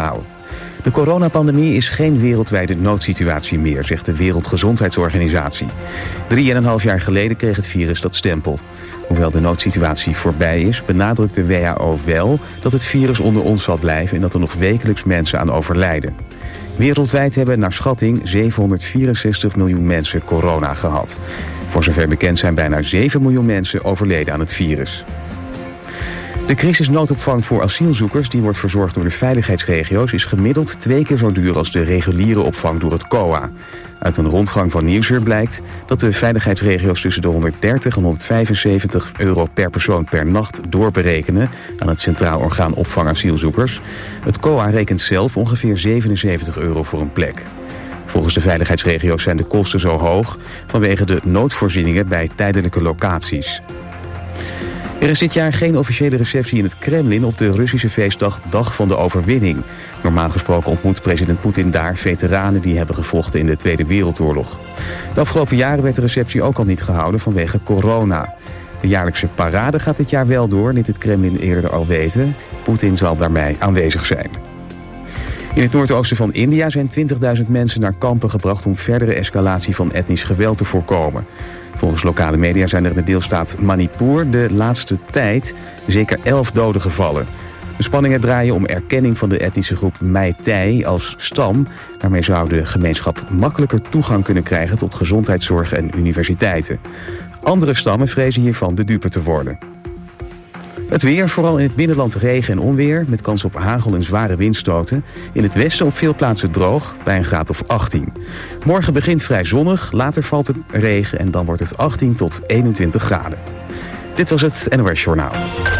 Journaal. De coronapandemie is geen wereldwijde noodsituatie meer, zegt de Wereldgezondheidsorganisatie. 3,5 jaar geleden kreeg het virus dat stempel. Hoewel de noodsituatie voorbij is, benadrukt de WHO wel dat het virus onder ons zal blijven en dat er nog wekelijks mensen aan overlijden. Wereldwijd hebben naar schatting 764 miljoen mensen corona gehad. Voor zover bekend zijn bijna 7 miljoen mensen overleden aan het virus. De crisisnoodopvang voor asielzoekers, die wordt verzorgd door de veiligheidsregio's, is gemiddeld 2 keer zo duur als de reguliere opvang door het COA. Uit een rondgang van Nieuwsuur blijkt dat de veiligheidsregio's tussen de 130 en 175 euro per persoon per nacht doorberekenen aan het Centraal Orgaan Opvang Asielzoekers. Het COA rekent zelf ongeveer 77 euro voor een plek. Volgens de veiligheidsregio's zijn de kosten zo hoog vanwege de noodvoorzieningen bij tijdelijke locaties. Er is dit jaar geen officiële receptie in het Kremlin op de Russische feestdag Dag van de Overwinning. Normaal gesproken ontmoet president Poetin daar veteranen die hebben gevochten in de Tweede Wereldoorlog. De afgelopen jaren werd de receptie ook al niet gehouden vanwege corona. De jaarlijkse parade gaat dit jaar wel door, liet het Kremlin eerder al weten. Poetin zal daarbij aanwezig zijn. In het noordoosten van India zijn 20.000 mensen naar kampen gebracht om verdere escalatie van etnisch geweld te voorkomen. Volgens lokale media zijn er in de deelstaat Manipur de laatste tijd zeker 11 doden gevallen. De spanningen draaien om erkenning van de etnische groep Meitei als stam. Daarmee zou de gemeenschap makkelijker toegang kunnen krijgen tot gezondheidszorg en universiteiten. Andere stammen vrezen hiervan de dupe te worden. Het weer, vooral in het binnenland regen en onweer, met kans op hagel en zware windstoten. In het westen op veel plaatsen droog, bij een graad of 18. Morgen begint vrij zonnig, later valt het regen en dan wordt het 18 tot 21 graden. Dit was het NOS Journaal.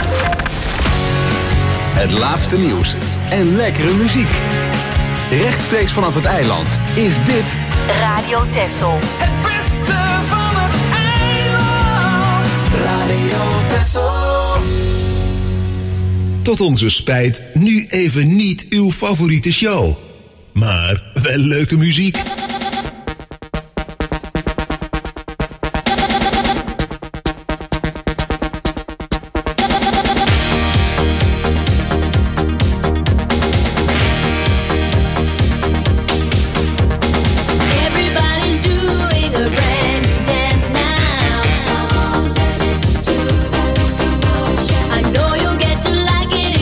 Het laatste nieuws en lekkere muziek. Rechtstreeks vanaf het eiland is dit Radio Texel. Het beste van het eiland. Radio Texel. Tot onze spijt nu even niet uw favoriete show. Maar wel leuke muziek.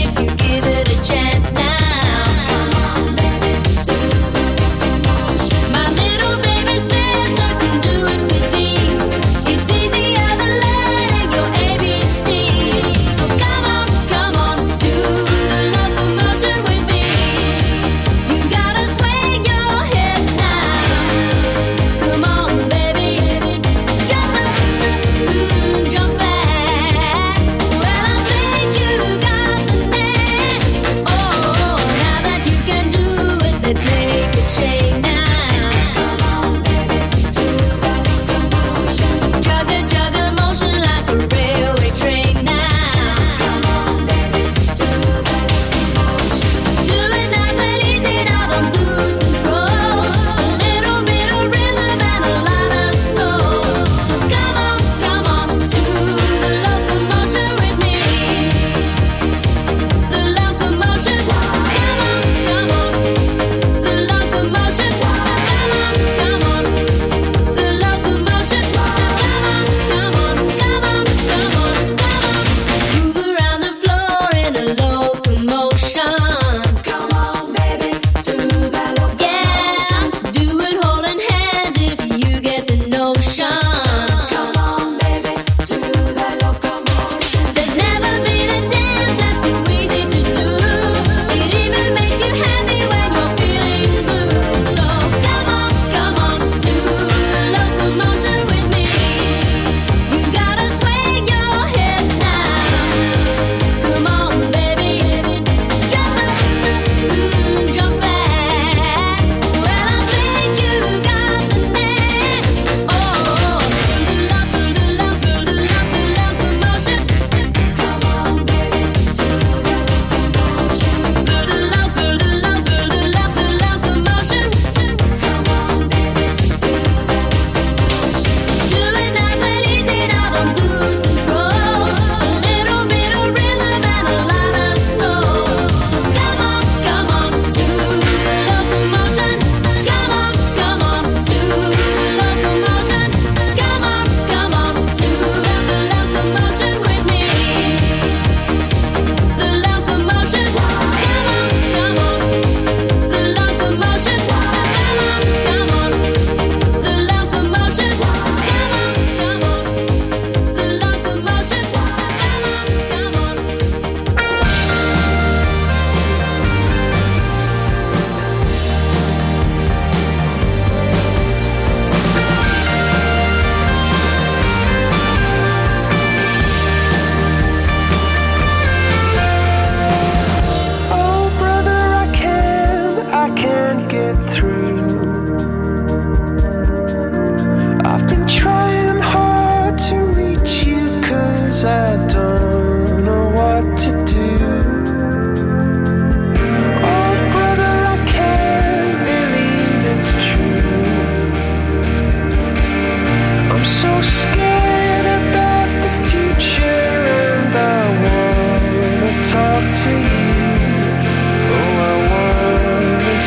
Chance now.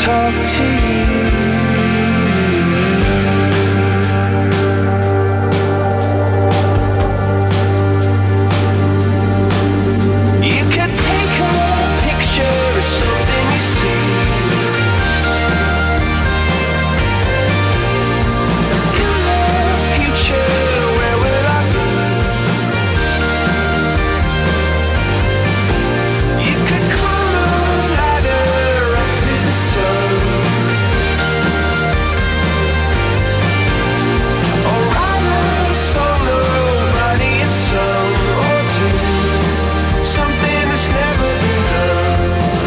talk to you. You could take a picture of something you see. In the future, where will I be? You could climb a ladder up to the sun, or ride a solo body in some, or do something that's never been done.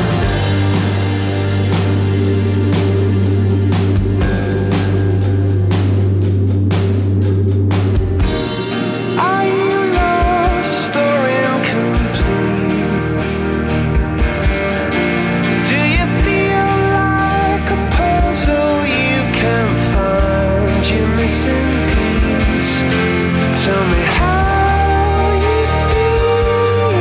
Are you lost or incomplete? Do you feel like a puzzle you can't find your missing piece? Tell me how you feel.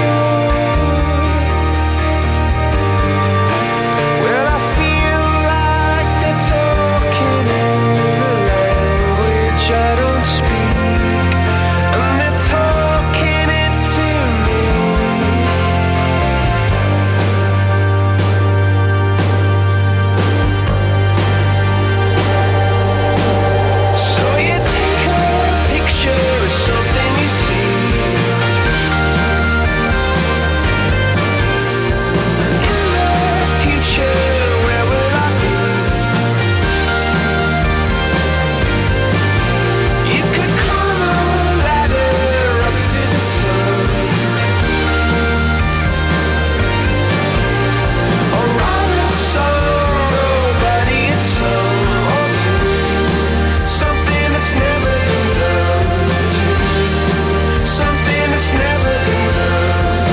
Well, I feel like they're talking in a language I don't speak, and they're talking it to me. So you take a picture of something you see. In the future, where will I be? You could climb a ladder up to the sun, or ride a song, nobody in some, or do something that's never been done. Do something that's never been done.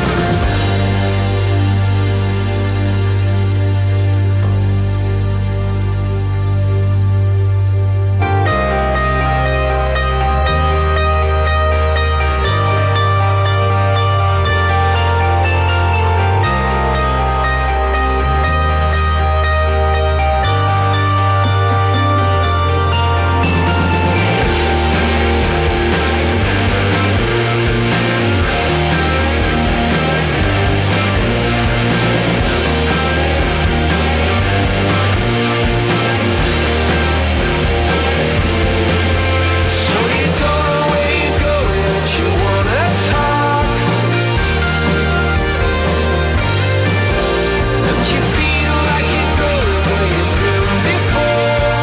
So you don't know where you're going, but you wanna talk, and you feel like you're going where you've been before.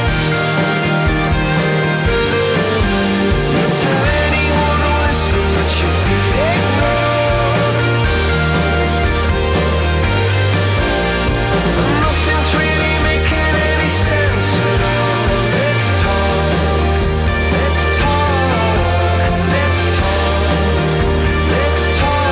You tell anyone to listen, but you feel ignored, and nothing's really making any sense at all. Let's talk, let's talk, let's talk, let's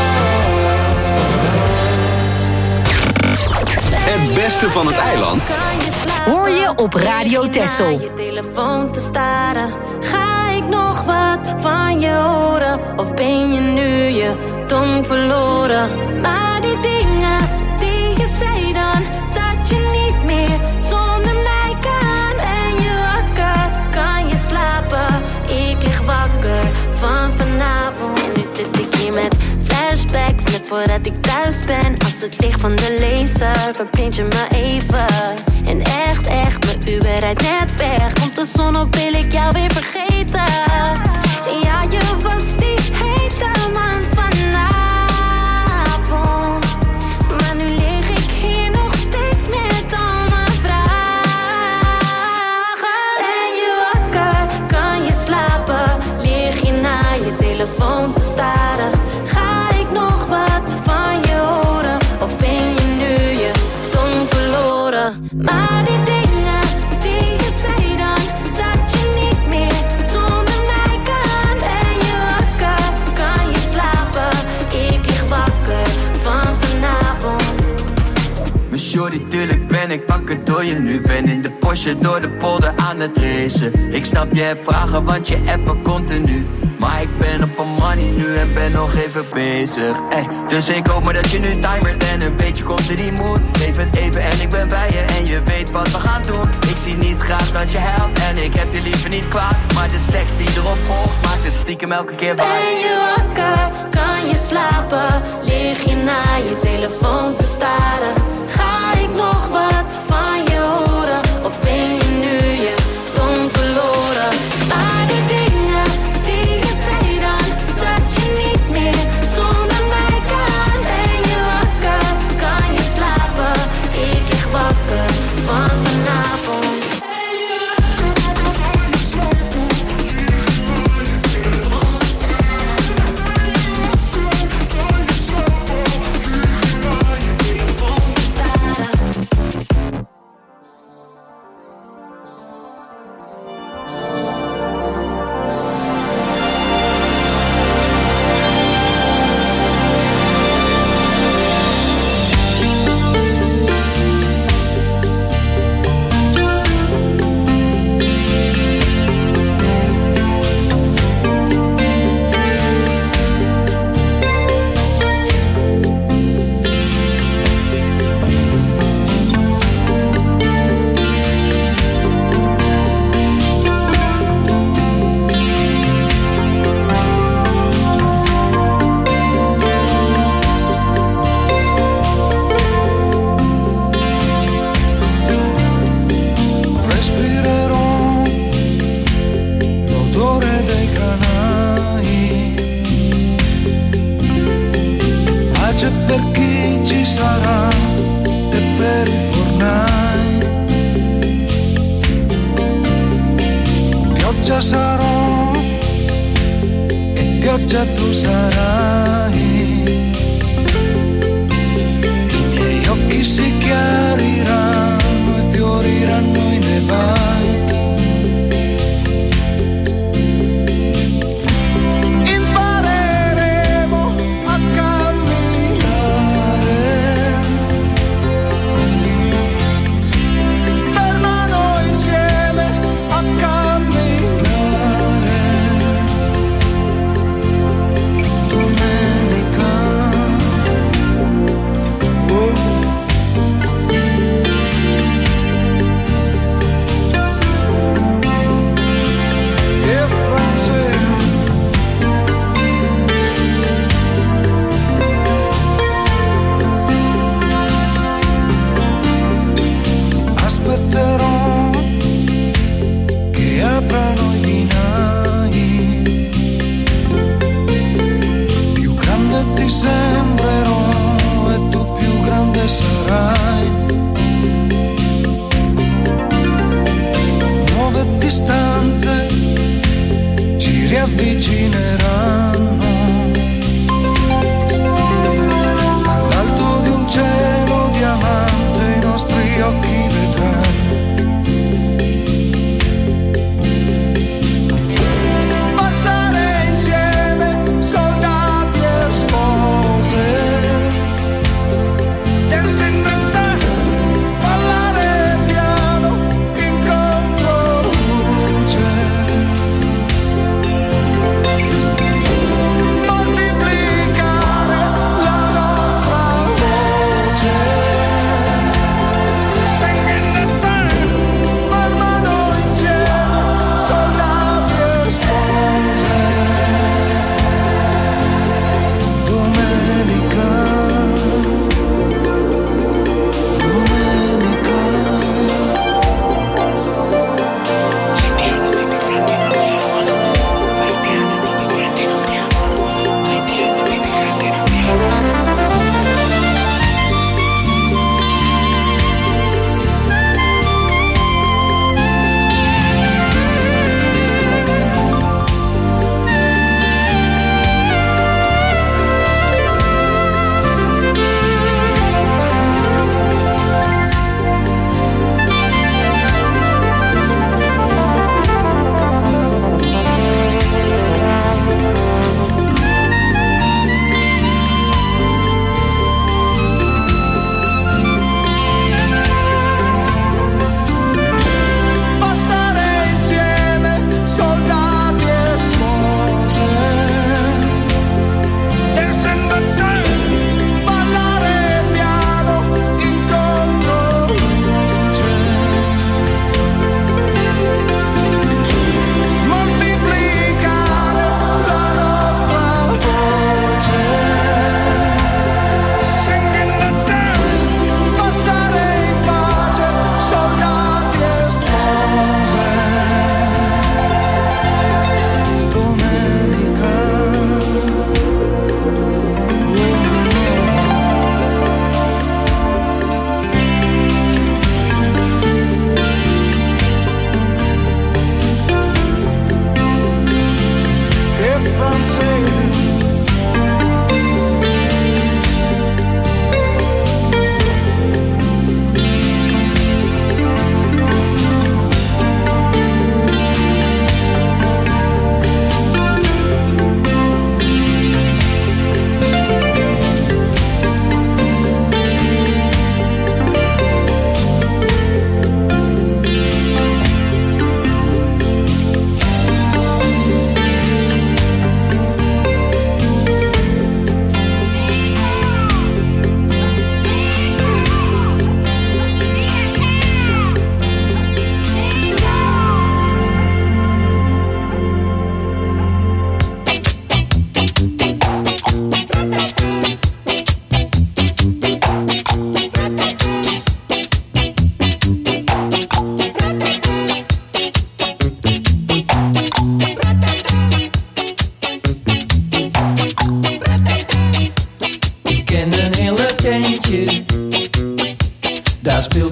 talk. Het beste van het eiland Hoor je op Radio Texel. Je telefoon te staren. Ga ik nog wat van je horen? Of ben je nu je tong verloren? Maar die dingen die je zei dan, dat je niet meer zonder mij kan. Ben je wakker? Kan je slapen? Ik lig wakker van vanavond. En nu zit ik hier met flashbacks, net voordat ik thuis ben. Als het licht van de laser verblindt je me even. En echt, mijn Uber rijdt net weg. Komt de zon op, wil ik jou weer vergeten. Ja, je was die hete man vanavond. Maar nu lig ik hier nog steeds met al mijn vragen. Ben je wakker? Kan je slapen? Lig je naar je telefoon te staren? Ga ik nog wat van je horen? Of ben je nu je tong verloren? Maar die dingen die je zei dan, dat je niet meer zonder mij kan. Ben je wakker? Kan je slapen? Ik lig wakker van vanavond. Mijn shorty Natuurlijk ben ik wakker door je nu. Ben in de Porsche door de polder aan het racen. Ik snap je hebt vragen want je appen continu. Maar ik ben op een money nu en ben nog even bezig. Dus ik hoop maar dat je nu timert en een beetje komt in die mood. Leef het even en ik ben bij je en je weet wat we gaan doen. Ik zie niet graag dat je helpt en ik heb je liever niet kwaad. Maar de seks die erop volgt maakt het stiekem elke keer waar. Ben je wakker, kan je slapen? Lig je naar je telefoon te staren? Ga ik nog wat van je horen? Of ben je nu je toon verloren? Maar die dingen die je zei dan, dat je niet meer zonder mij kan. Ben je wakker, kan je slapen? Ik lig wakker van vanavond. Domenica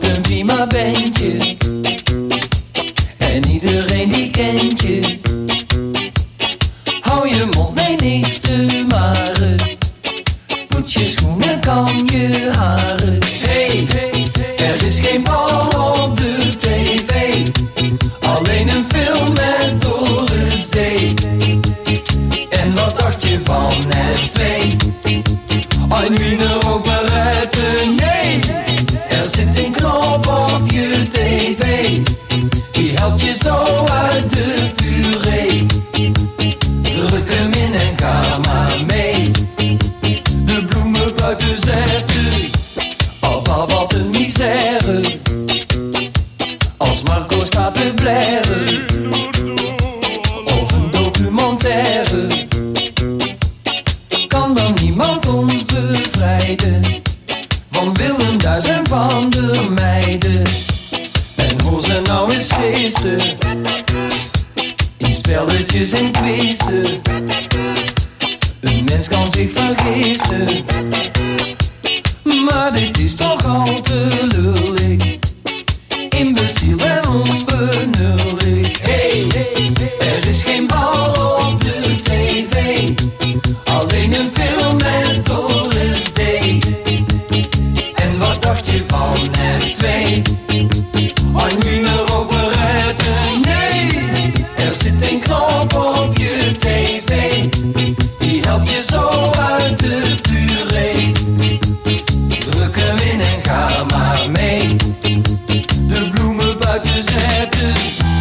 een prima bandje. En iedereen die kent je. Hou je mond, nee niks te maren. Poets je schoenen, kam je haren. Hey, er is geen bal op de tv. Alleen een film met Doris D. En wat dacht je van het 2? Een Wiener operette, nee. Er zit een knop op je tv. Die helpt je zo uit de puree. Druk hem in en ga maar mee. De bloemen buiten zetten. Abba, wat een misère. Als Marco staat te blaren. Of een documentaire. Kan dan niemand ons bevrijden van Willem Duis en van de meiden. En hoe ze nou eens feesten in spelletjes en quizzen. Een mens kan zich vergissen, maar dit is toch al te lullig. Imbeciel en onbenullig. Hey, er is geen bal op de tv. Alleen een film met Doris D. En wat dacht je van het 2? Een Wiener operette, nee. Er zit een knop op je tv. Die helpt je zo uit de puree. Druk hem in en ga maar mee. De bloemen buiten zetten.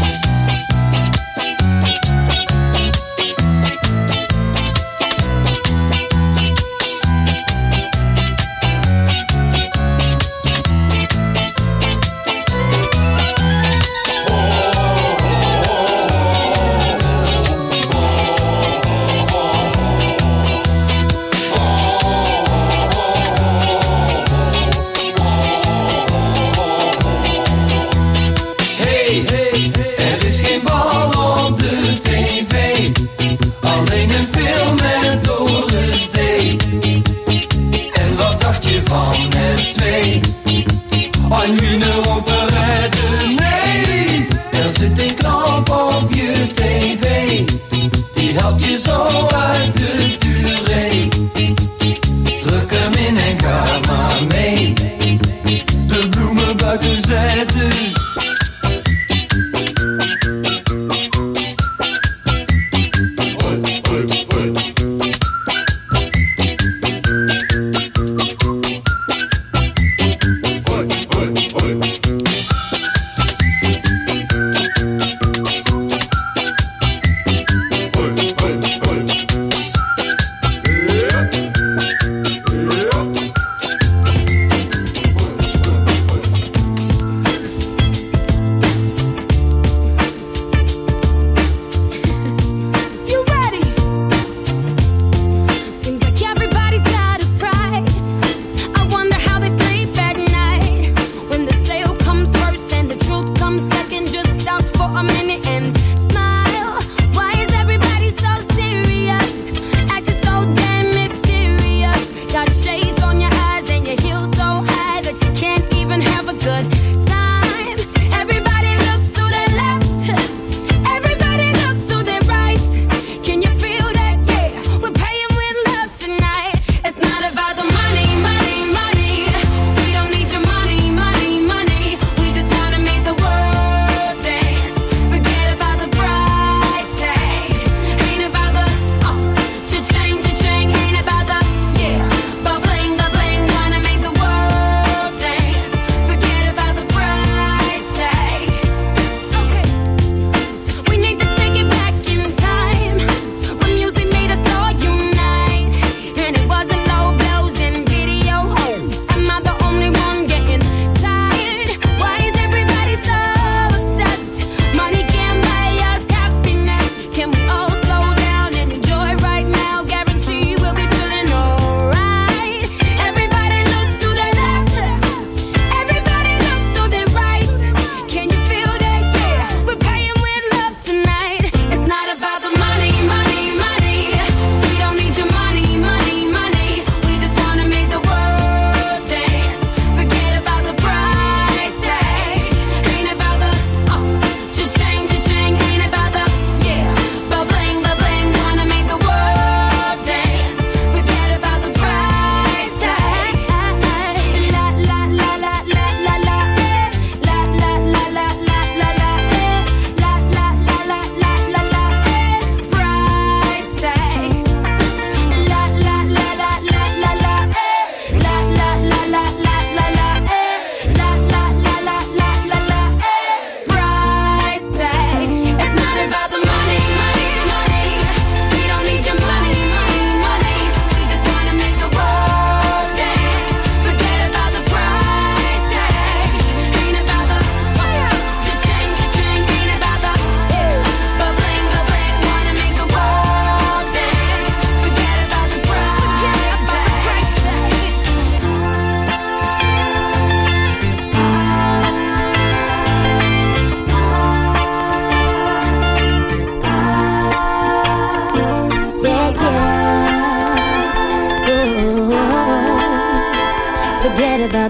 Er is geen bal op de tv. Alleen een film met Doris D. En wat dacht je van het 2? Een Wiener operette, nee. Er zit een knop op je tv. Die helpt je zo uit de puree. Druk hem in en ga maar mee. De bloemen buiten zetten.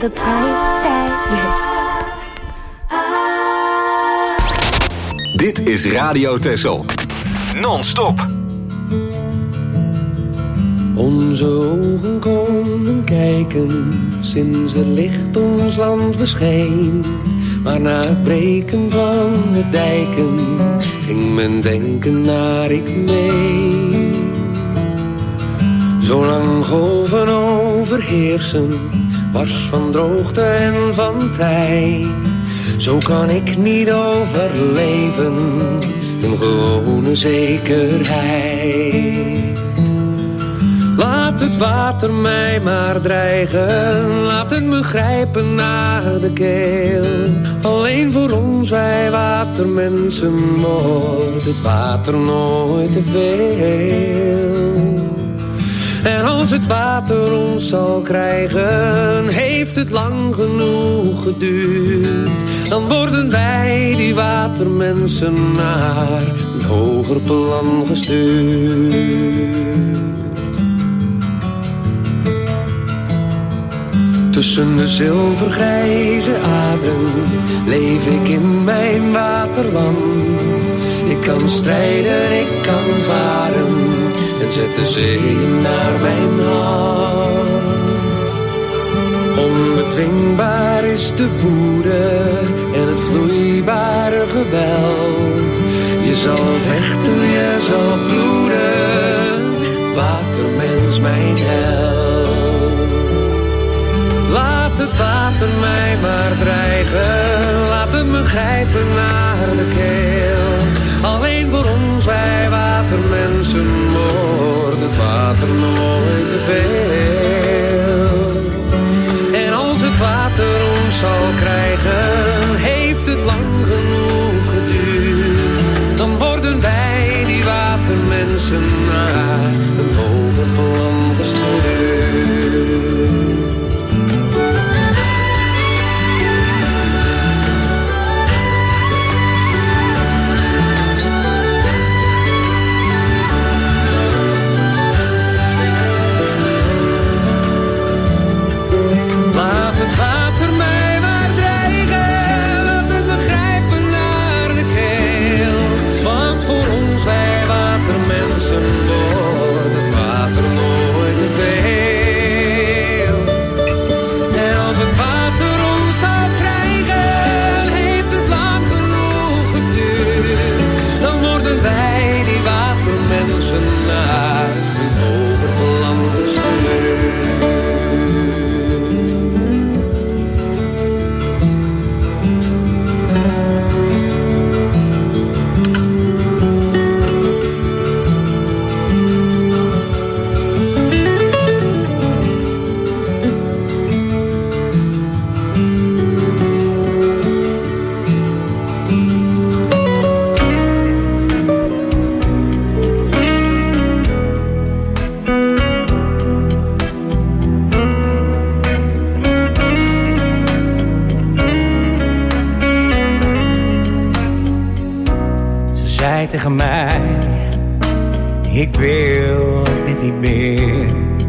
the price tag. Dit is Radio Texel. Non-stop. Onze ogen konden kijken sinds het licht ons land bescheen. Maar na het breken van de dijken ging men denken naar ik mee. Zolang golven overheersen, wars van droogte en van tij. Zo kan ik niet overleven, een gewone zekerheid. Laat het water mij maar dreigen, laat het me grijpen naar de keel. Alleen voor ons, wij watermensen, wordt het water nooit te veel. En als het water ons zal krijgen, heeft het lang genoeg geduurd. Dan worden wij, die watermensen, naar een hoger plan gestuurd. Tussen de zilvergrijze aderen leef ik in mijn waterland. Ik kan strijden, ik kan varen en zet de zee naar mijn hand. Onbedwingbaar is de woede en het vloeibare geweld. Je zal vechten, je zal bloeden, watermens mijn held. Laat het water mij maar dreigen, laat het me grijpen naar de keel. Alleen voor ons, wij watermensen, wordt het water nooit te veel. En als het water ons zal krijgen, heeft het lang genoeg geduurd. Dan worden wij, die watermensen, naar een hoger plan gestuurd. Wordt het water nooit te veel. En als het water ons zal krijgen, heeft het lang genoeg geduurd. Dan worden wij, die watermensen, naar een hoger plan gestuurd. Tegen mij, ik wil dit niet meer.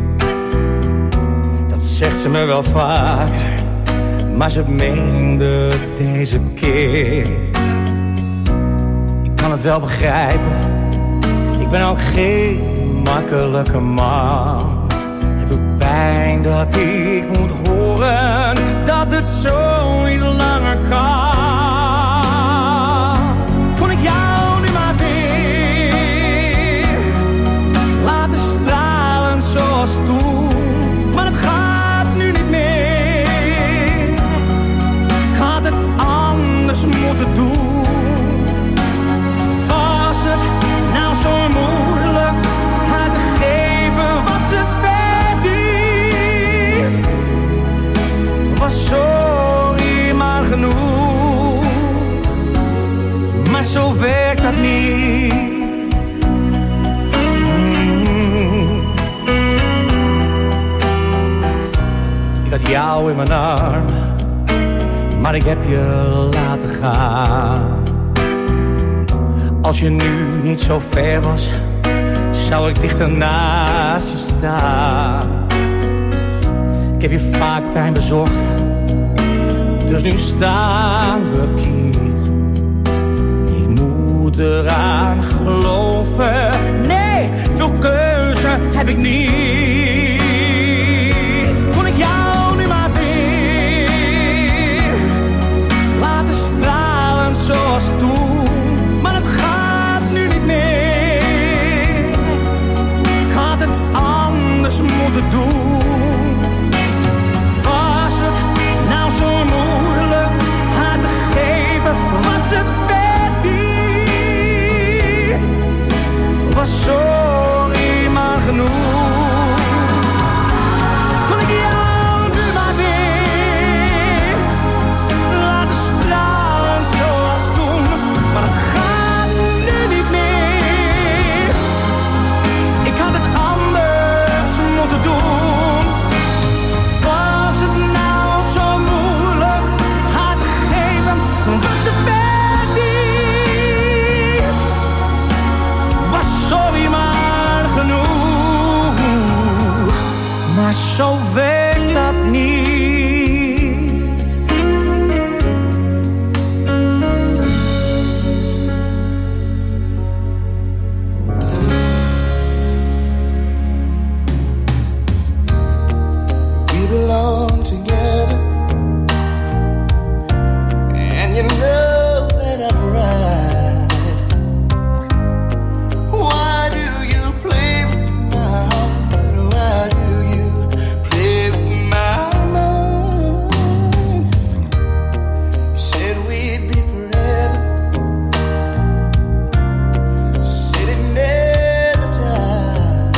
Dat zegt ze me wel vaker, maar ze meende deze keer. Ik kan het wel begrijpen, ik ben ook geen makkelijke man. Het doet pijn dat ik moet horen dat het zo niet langer kan. Kon ik jou zoals toen, maar het gaat nu niet meer. Ik had het anders moeten doen. Was het nou zo moeilijk haar te geven wat ze verdient? Was sorry maar genoeg, maar zo werkt dat niet. Ik had jou in mijn armen, maar ik heb je laten gaan. Als je nu niet zo ver was, zou ik dichter naast je staan. Ik heb je vaak pijn bezorgd, Dus nu staan we kiet. Ik moet eraan geloven. Nee, veel keuze heb ik niet. Kon ik jou nu maar weer laten stralen zoals toen. Maar het gaat nu niet meer. Ik had het anders moeten doen. Was het nou zo moeilijk haar te geven wat ze verdient? Was sorry maar genoeg. Kon ik jou nu maar weer laten stralen zoals toen. Maar het gaat nu niet meer. Ik had het anders moeten doen. Was het nou zo moeilijk haar te geven wat ze verdient? Was sorry maar genoeg. Maar zo werkt dat niet. We belong together, and you know that I'm right. Why do you play with my heart? Why do you play with my mind? You said we'd be forever, said it never died.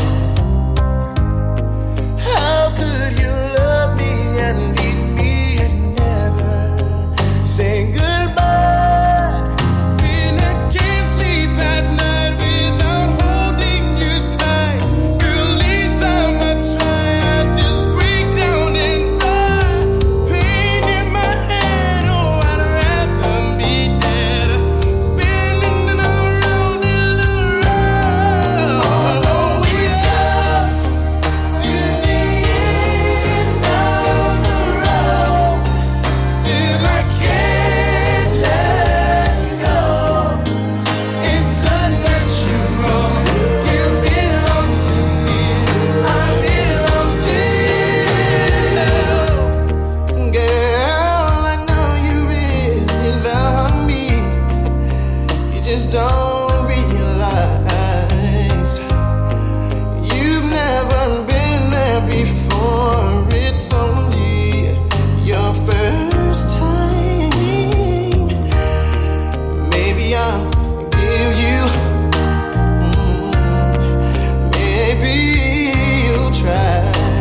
How could you love me and leave me and never say goodbye? When I can't sleep at night without holding you tight, girl, each time I try, I just break down and cry. Pain in my head, oh, I'd rather be dead, spinning around and around. Although we come to the end of the road, still I can't let go. It's unnatural. You belong to me, I belong to you. Girl, I know you really love me. You just don't realize you've never been there before. It's only your first time. Maybe I'll forgive you. Maybe you'll try.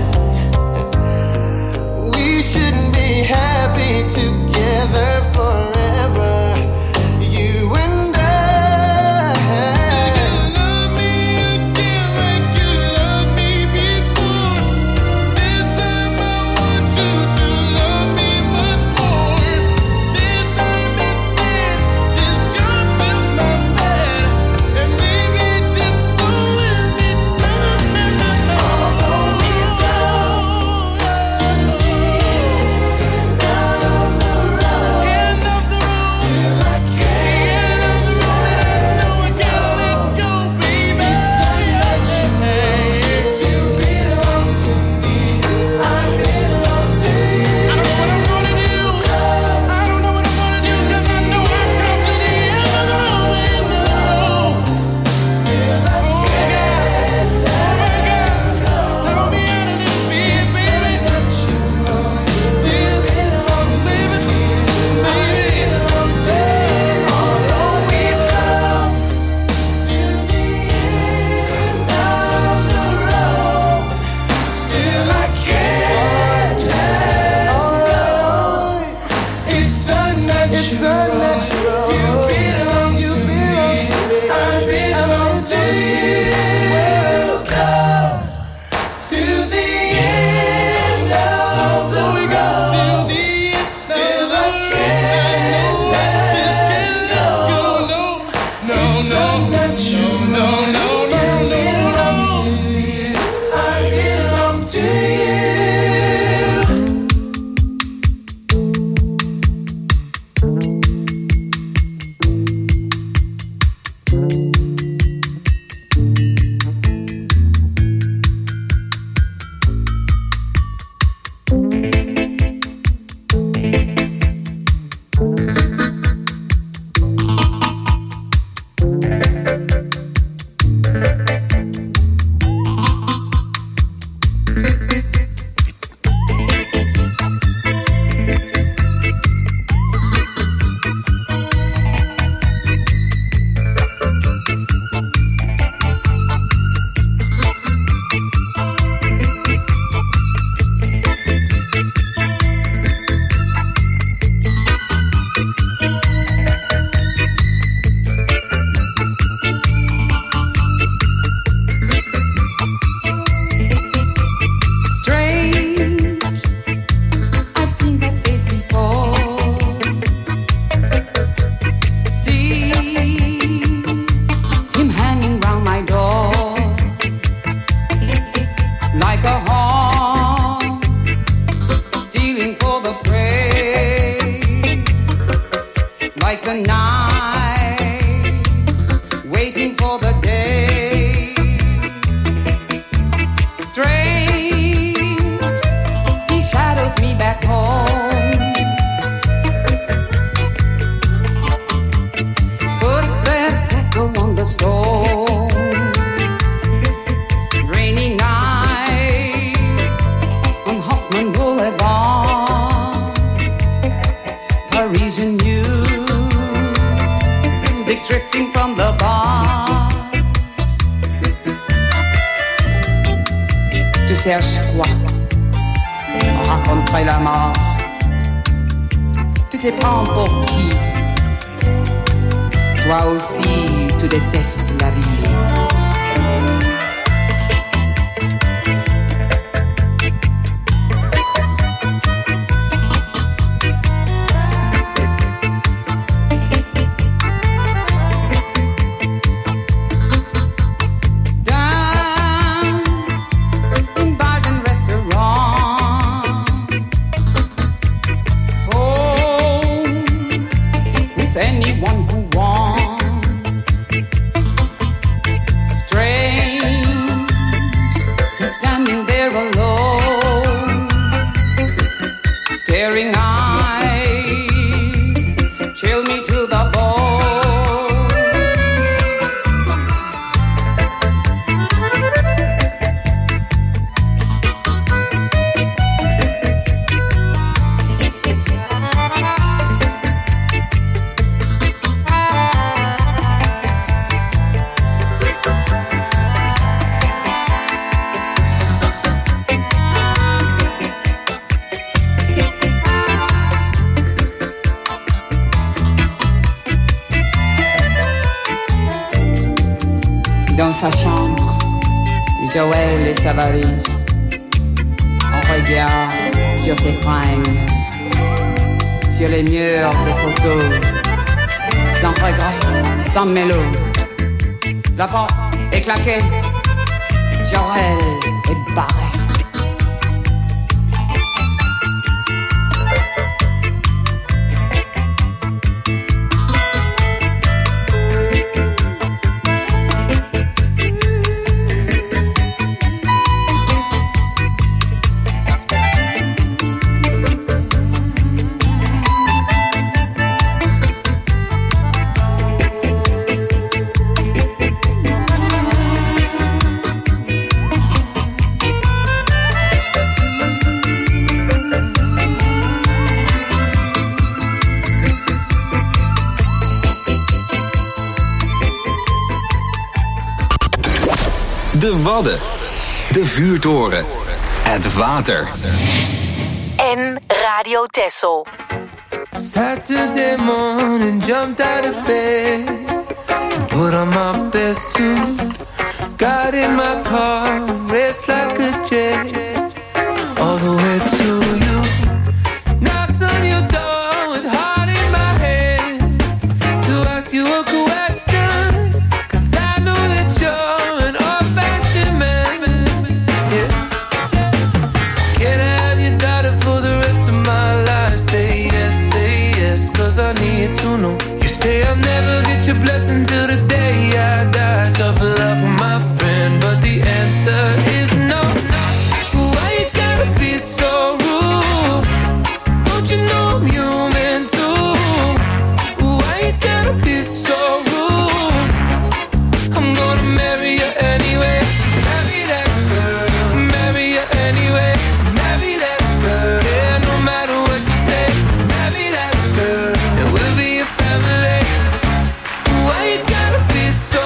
We shouldn't be happy together forever. You and I. Love me again like you loved me before. This time I want you to love me much more. This time instead, just come to my bed and maybe just do every time. Although we go to the end of the road, still I can't. No, I can't let go, baby. It's unnatural. You belong to me, I belong to you. I don't know what I'm gonna do. I don't know what I'm gonna do, 'cause I know I've come to the end of the road. Still I can't let go. Throw me out of this bed, baby. It's unnatural. You belong to me, I belong to you. Although we've come to the end of the road, still I can't let go. It's unnatural. You belong to me, I belong to you. We'll come to the end of the road, still I can't let go. It's unnatural. No. You belong to me, I belong to you. like a night, waiting for the day. Strange, he shadows me back home. Footsteps echo on the stone. Rainy nights on Haussmann Boulevard. Parisian music drifting from the bar. Tu cherches quoi? Rencontrer la mort. Tu te prends pour qui? Toi aussi, tu détestes la vie. Dans sa chambre, Joël et sa valise. On regarde sur ses fringues, sur les murs des photos, sans regret, sans mélo. La porte est claquée, Joël est barré. De Wadden. De Vuurtoren. Het water. En Radio Texel. Saturday morning, jumped out of bed and put on my best suit. Got in my car and raced like a jet all the way to you. Knocked on your door with heart in my head to ask you a question, 'cause I know that you're an old-fashioned man. Yeah. Can I have your daughter for the rest of my life? Say yes, 'cause I need to know. You say I'll never get your blessing till the day I die. Tough luck, my friend, but the answer is no. Why you gotta be so rude? Don't you know I'm human too? Why you gotta be so rude? I'm gonna marry you anyway. Marry that girl, marry you anyway. Marry that girl, yeah, no matter what you say. Marry that girl, and we'll be a family. Why you gotta be so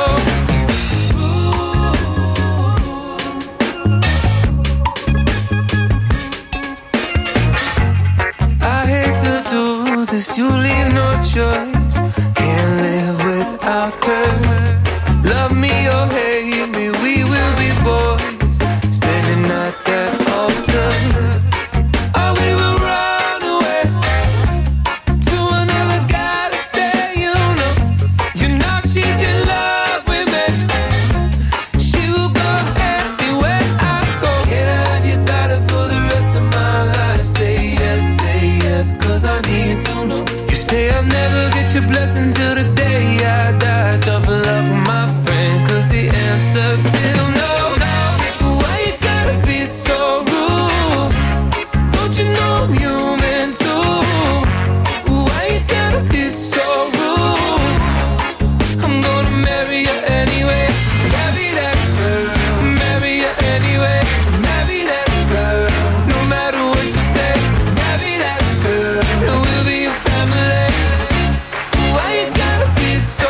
you leave no choice, can't live without her. Love me or hate me, we will be boys, standing at that altar. Or we will run away to another galaxy, you know she's in love with me. She will go anywhere I go. Can I have your daughter for the rest of my life? Say yes, 'cause I need to know. You say say I'll never get your blessing till the day I die. Tough luck, my friend, cause the answer's still no. Why you gotta be so rude? Don't you know I'm human too? Why you gotta be so rude? I'm gonna marry you anyway. Marry that girl. Marry you anyway. Marry that girl. No matter what you say. Marry that girl. And we'll be a family. Why you gotta be so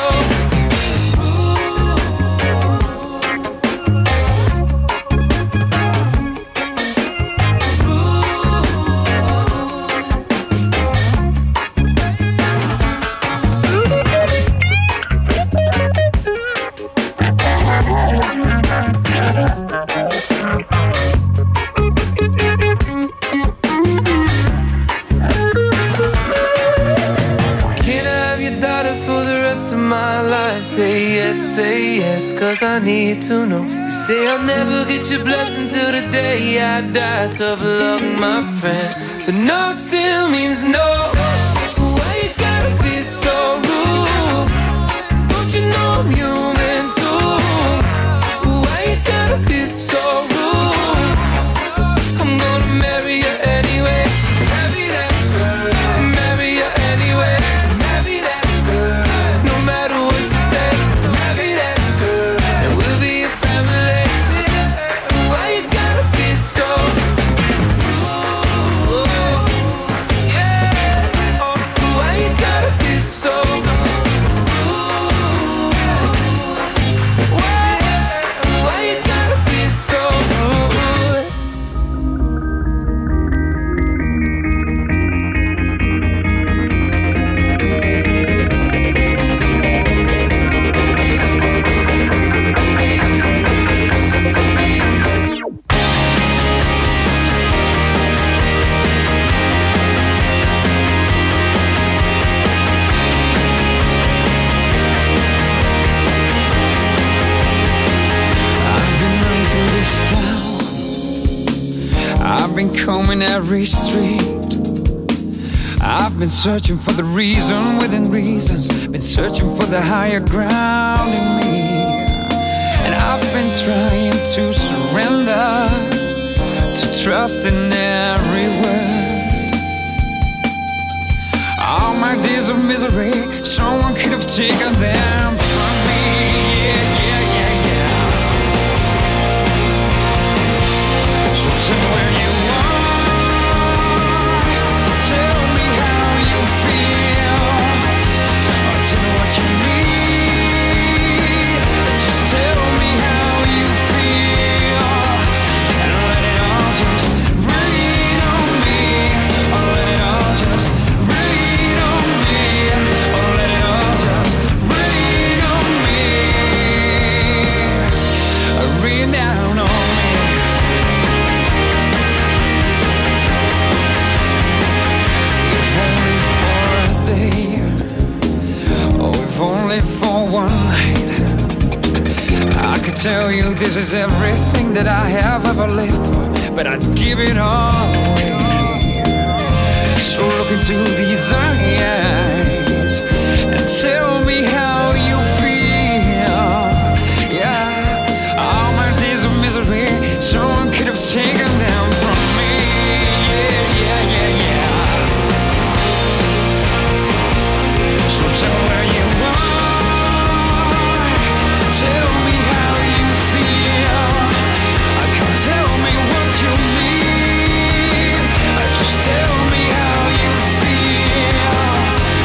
cause I need to know. You say I'll never get your blessing till the day I die. Tough luck, my friend, but no still means no. Why you gotta be so rude? Don't you know I'm human too? Why you gotta be so rude? I'm gonna marry you anyway. Marry that girl. Marry you anyway. Marry that girl. No matter what you say. Marry that girl. And we'll be a family. Why you gotta be so rude? Yeah. Oh, why you gotta be so rude? Why you gotta be so rude? I've been combing every street. I've been searching for the reason within reasons. Been searching for the higher ground in me. And I've been trying to surrender, to trust in every word. All my days of misery, someone could have taken them from me. So tell me where you are, tell me how you feel, or tell me what you need. Just tell me how you feel, and let it all just rain on me. Or let it all just rain on me. Or let it all just rain on me. Rain down on me. If only for one night, I could tell you this is everything that I have ever lived for, but I'd give it all away. So look into these eyes and tell me how you feel. Yeah, all my days of misery, someone could have taken them from me. Yeah. So tell where you are, tell me how you feel. Come tell me what you mean. Just tell me how you feel.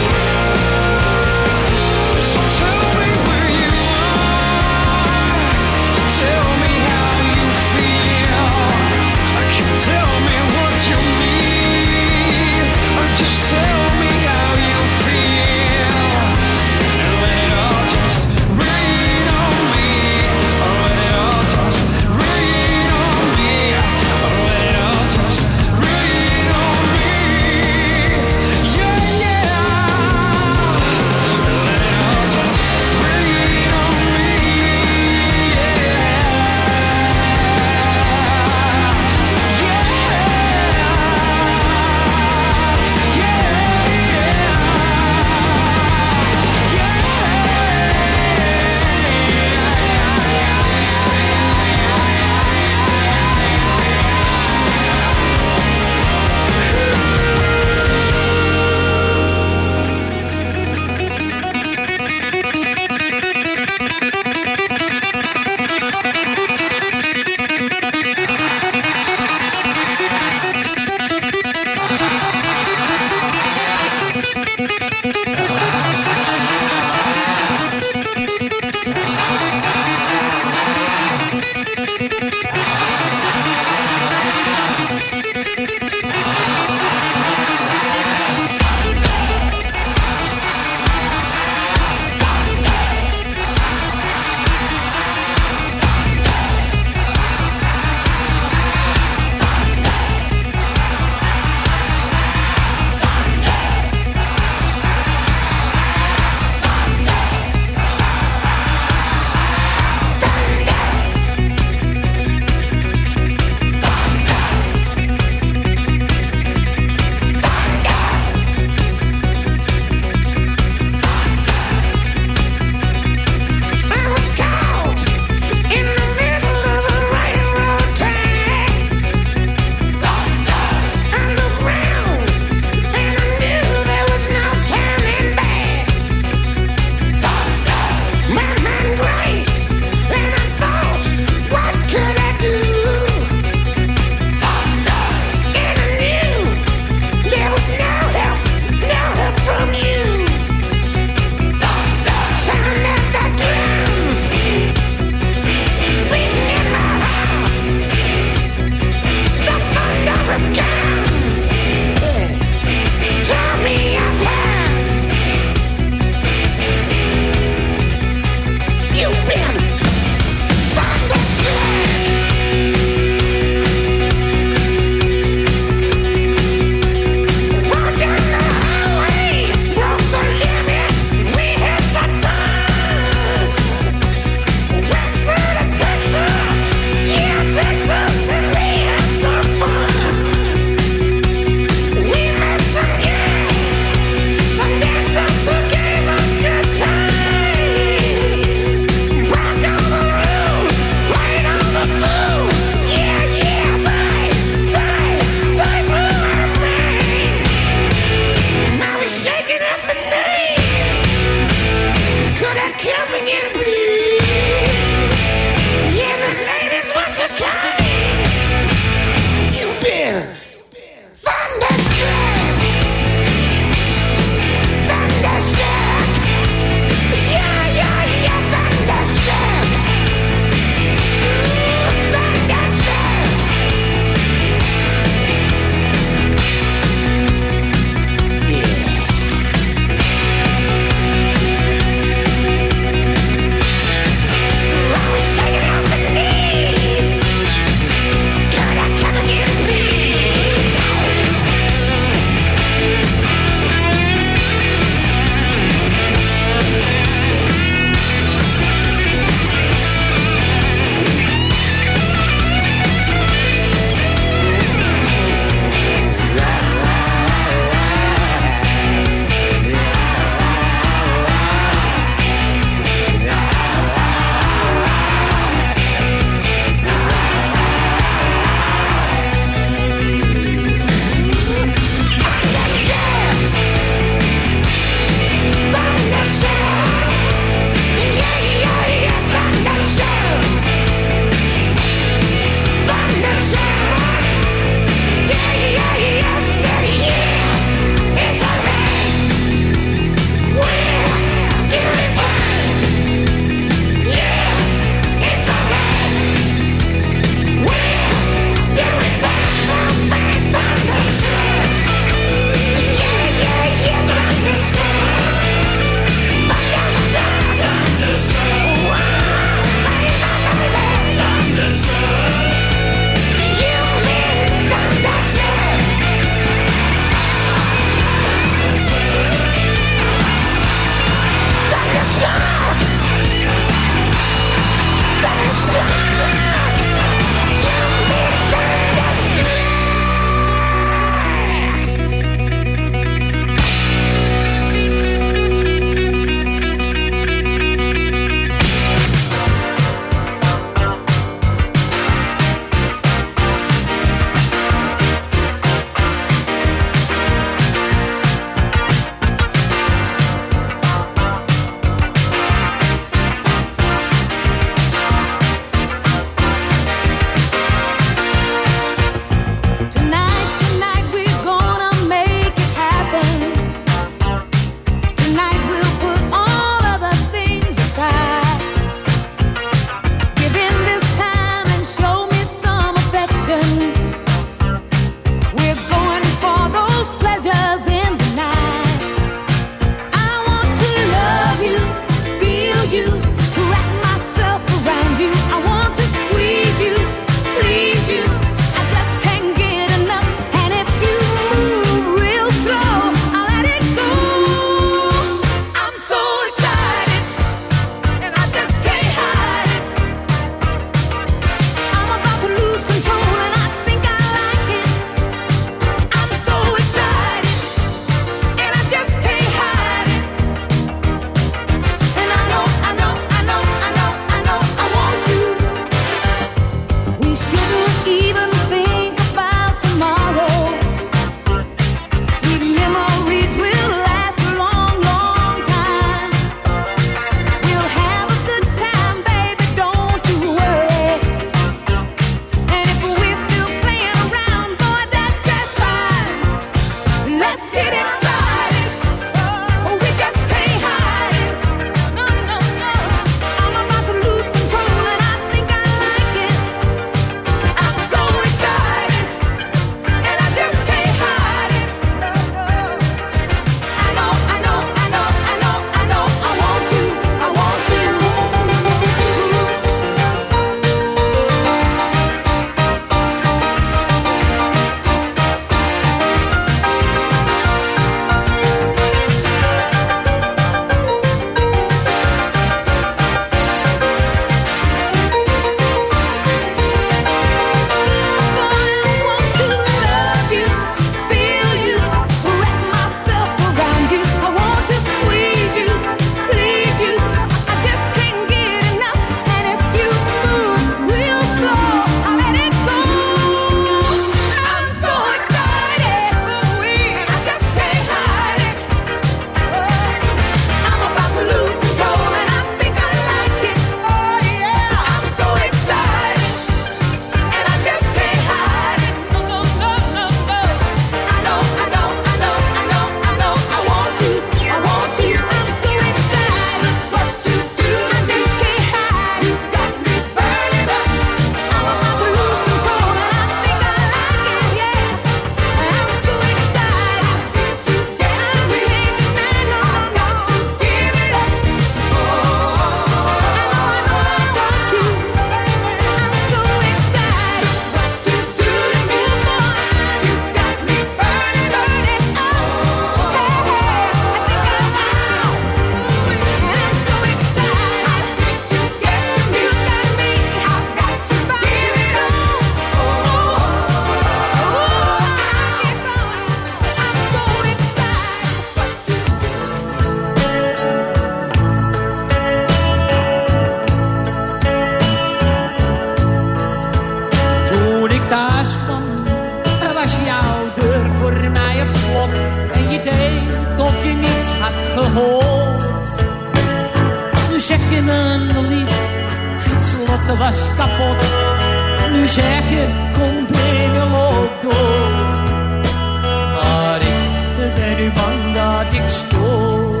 voor mij op slot en je deed of je niets had gehoord. Nu zeg je me lief, het slot was kapot. Nu zeg je, kom binnen, loop door. Maar ik ben nu bang dat ik stoor.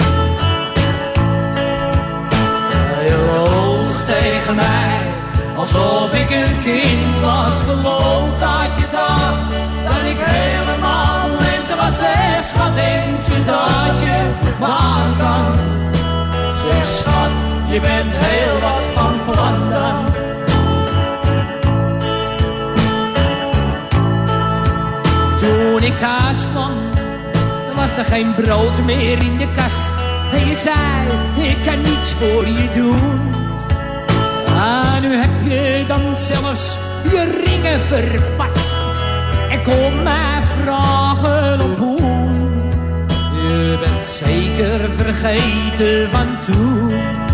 Je loog tegen mij, alsof ik een kind was. Geloof dat je dacht, dat ik helemaal blind was. Zeg schat, denk je dat je me aan kan? Zeg schat, je bent heel wat van plan dan. Toen ik thuis kwam, dan was er geen brood meer in de kast. En je zei, ik kan niets voor je doen. Ah, nu heb je dan zelfs je ringen verpatst. En kom mij vragen op hoe. Je bent zeker vergeten van toen.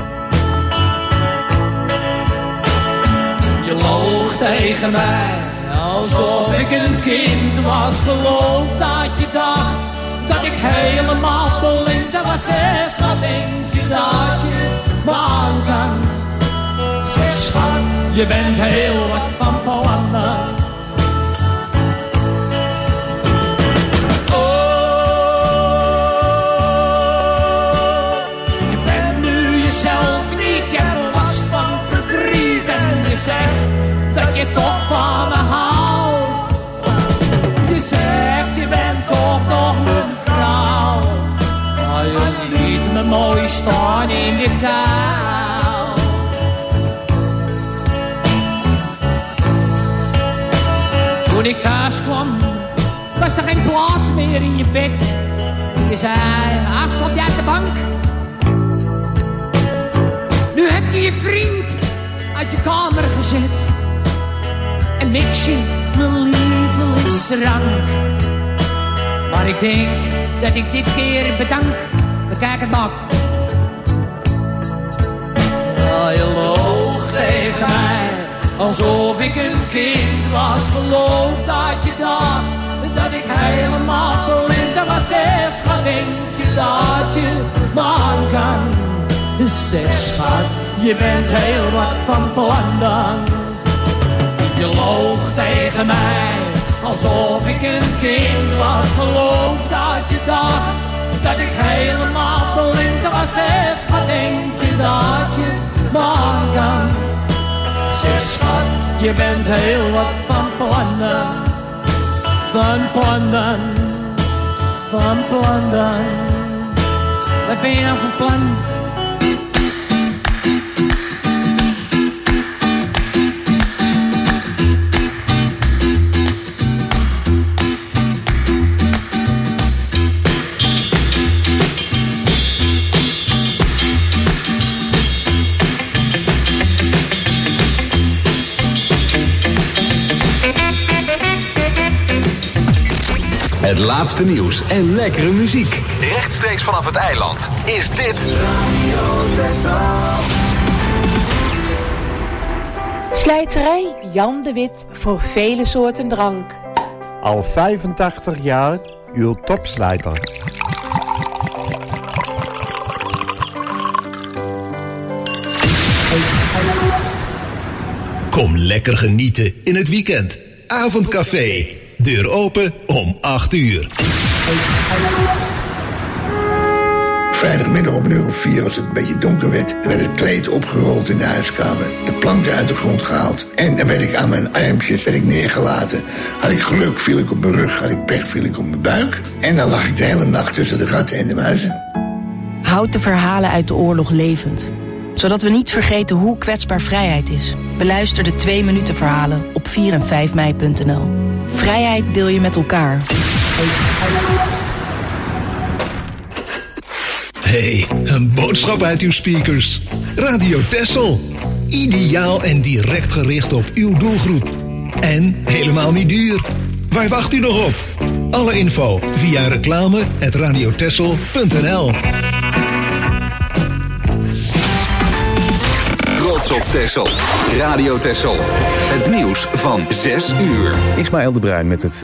Je loog tegen mij, alsof ik een kind was. Geloof dat je dacht, dat ik helemaal blind was. Zeg schat, denk je dat je me aan kan? Zeg schat, je bent heel wat van plan. Je bent nu jezelf niet, je hebt last van verdriet. En je zegt dat je toch van me houdt. Je zegt je bent toch nog mijn vrouw. Maar je liet me mooi staan in de kou. Toen ik thuis kwam, was er geen plaats meer in je bed. En je zei, ach, slaap jij uit de bank? Nu heb je je vriend uit je kamer gezet. En mix je mijn lievelingsdrank. Maar ik denk dat ik dit keer bedank. Bekijk het maar. Oh, je loog tegen mij, alsof ik een kind was. Geloof dat je dacht, dat ik helemaal blind was. Zeg schat, denk je dat je me aan kan? Zeg schat, je bent heel wat van plan dan. Je loog tegen mij, alsof ik een kind was. Geloof dat je dacht, dat ik helemaal blind was. Zeg schat, denk je dat je me aan kan? Zeg schat, je bent heel wat van plannen. Van plannen, van plannen. Wat ben je nou van plan? Het laatste nieuws en lekkere muziek. Rechtstreeks vanaf het eiland is dit Radio Texel. Slijterij Jan de Wit voor vele soorten drank. Al 85 jaar uw topslijter. Kom lekker genieten in het weekend. Avondcafé. Deur open om 8 uur. Vrijdagmiddag om 4:00, als het een beetje donker werd, werd het kleed opgerold in de huiskamer. De planken uit de grond gehaald. En dan werd ik aan mijn armpjes neergelaten. Had ik geluk, viel ik op mijn rug. Had ik pech, viel ik op mijn buik. En dan lag ik de hele nacht tussen de ratten en de muizen. Houd de verhalen uit de oorlog levend. Zodat we niet vergeten hoe kwetsbaar vrijheid is. Beluister de 2-minuten verhalen op 4 en 5 mei.nl. Vrijheid deel je met elkaar. Hey, een boodschap uit uw speakers. Radio Texel. Ideaal en direct gericht op uw doelgroep. En helemaal niet duur. Waar wacht u nog op? Alle info via reclame@radiotexel.nl. Trots op Texel. Radio Texel. Het nieuws van 6 uur. Ismaël de Bruin met het